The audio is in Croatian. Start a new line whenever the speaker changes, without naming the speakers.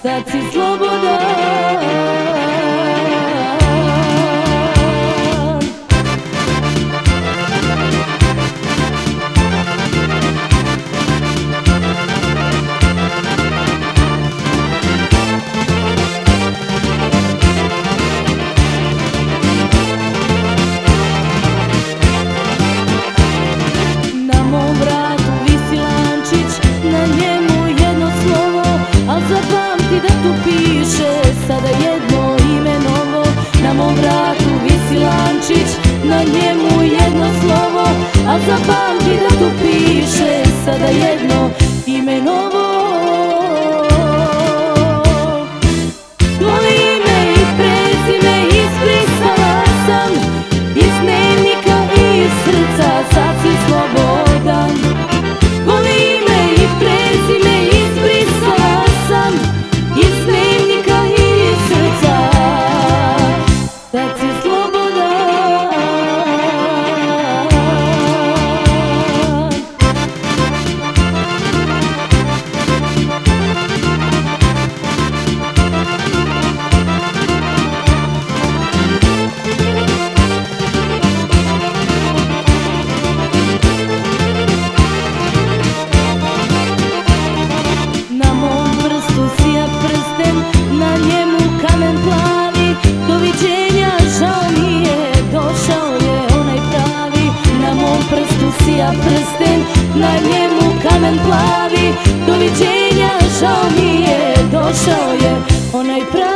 sad si slobodan. Na mom vratu visi lančić, na njemu jedno slovo, al zapamti da tu piše sada jedno ime novo. Na mom vratu visi lančić, na njemu jedno slovo, al zapamti da tu piše sada jedno ime novo. Tvoje ime i prezime izbrisala sam iz dnevnika i iz srca, sad si slobodan. Tvoje ime i prezime izbrisala sam iz dnevnika i iz srca, sad si slobodan. Na mom prstu sija prsten, na njemu kamen plavi. Doviđenja, žao mi je, došao je onaj pravi. Na mom prstu sija prsten, na njemu kamen plavi. Doviđenja, žao mi je, došao je onaj pravi.